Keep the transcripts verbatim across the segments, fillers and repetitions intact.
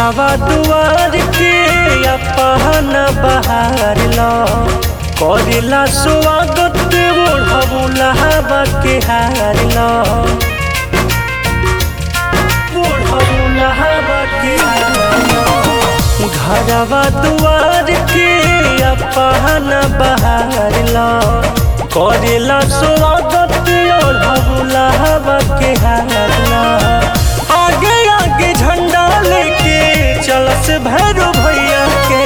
घरवा दुआर के अपन बहार लो करेला स्वागत ओढ़ौला हवा के हार लो ओढ़ौला हवा के हार लो घरवा दुआर के अपन बहार लो करेला स्वागत ओढ़ौला हवा के हार लो आगे आगे झंडा लेके चलस भैरो भैया के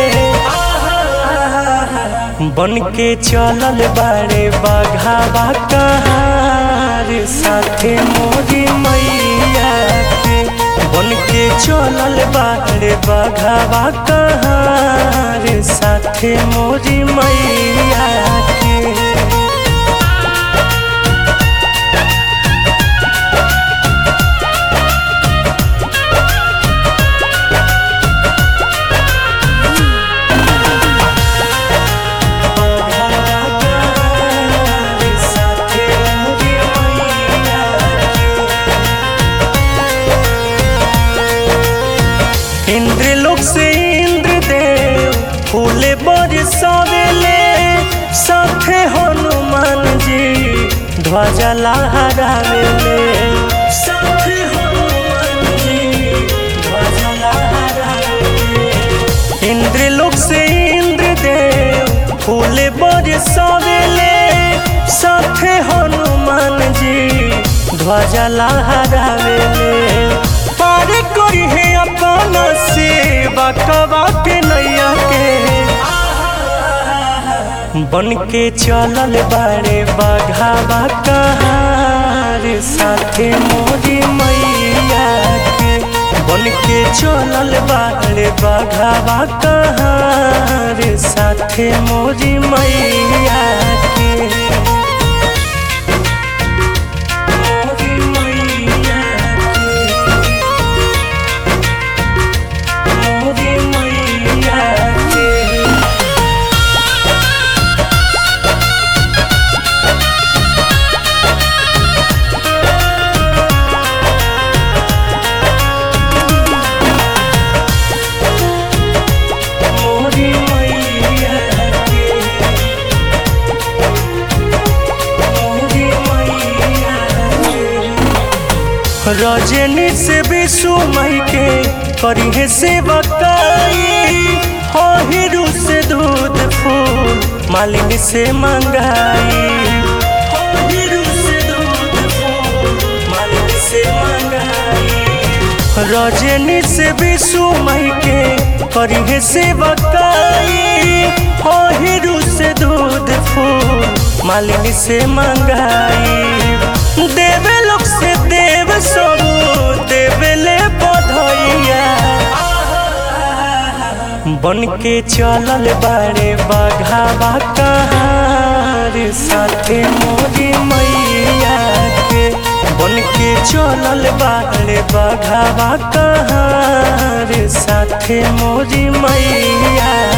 बन के चलल बारे बाघावा कहार साथे मोरी मैया के बन के चलल बारे बाघावा कहार साथे मोरी मैया के इंद्र लोक से इंद्र देव फूले बरसावेले साथे हनुमान जी ध्वजा लहरावेले साथे हनुमान जी ध्वजा लहरावेले इंद्र लोक से इंद्र देव फूले बरसावेले साथे हनुमान जी ध्वजा लहरावेले पार करी है अपना सेवा कवा के नैया के बन के चलल बारे बाघावा कहार साथे मोरी मैया के बन के चलल बारे बाघावा कहार साथे मोरी मैया के रजनी से विशु मई के करी है सेवकाई हिरू से दूध फूल मालिनी से मंगाई हिरू से दूध फूल मालिनी से मंगाई रजनी से विशु मई के करी है सेवकाई हिरू से दूध फूल मालिनी से मंगाई देवे लोग से देव सब देवले बधैया बन के चलल बारे बाघावा कहार साथे मोरी मैया के बन के चलल बारे बाघावा कहार साथे मोरी मैया